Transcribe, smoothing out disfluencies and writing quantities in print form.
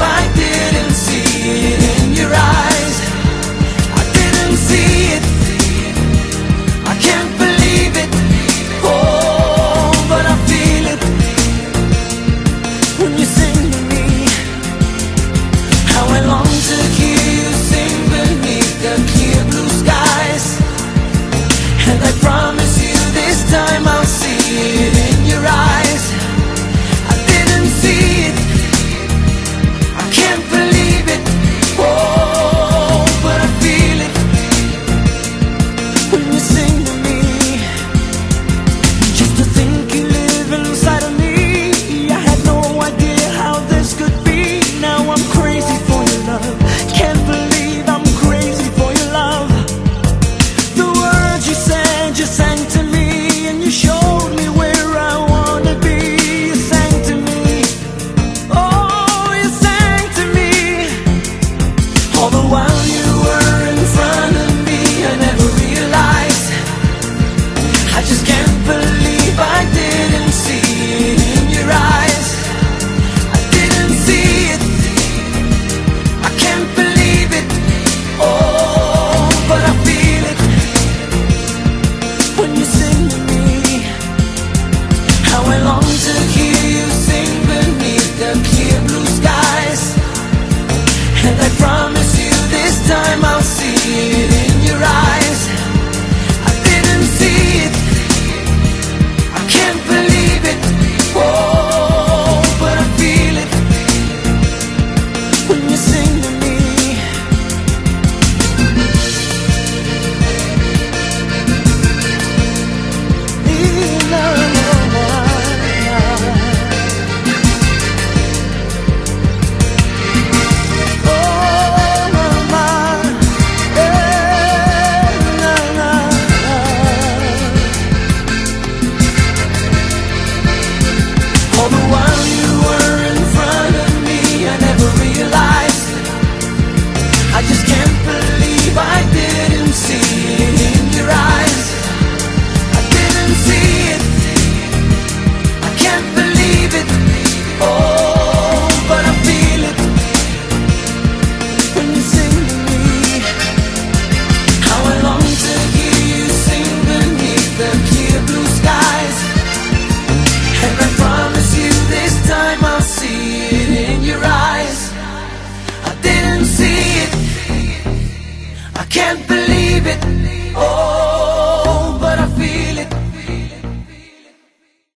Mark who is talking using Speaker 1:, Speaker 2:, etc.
Speaker 1: I didn't see it in your eyes. I didn't see it. I can't believe it. Oh, but I feel it when you sing to me. How I long to hear you sing beneath the clear blue skies. And I promise you this time I'll see it in your eyes. I didn't see it. I can't believe it. Oh, but I feel it when you sing to me. Just to think you live inside of me, I had no idea how this could be. Now I'm crazy for your love. Can't believe I'm crazy for your love. The words you said, you sang to me, and you showed me where I wanna be. You sang to me. Oh, you sang to me. All the while you were in front of me, I never realized. I just can't believe I didn't see it in your eyes. I didn't see it. I can't believe it. Oh, but I feel it when you sing to me. How I long to hear you sing beneath the clear blue skies. And I promise you this time I'll see it in your eyes. I didn't see it. I can't believe it. Oh, but I feel it when you sing to me. All the while you were in front of me, I never realized. I just can't believe I didn't see it in your eyes. I didn't see it. I can't believe it. Oh, but I feel it when you sing to me. How I long to hear you sing beneath the clear blue skies. And I promise you this time I'll see it in your eyes. I didn't see it. I can't believe it.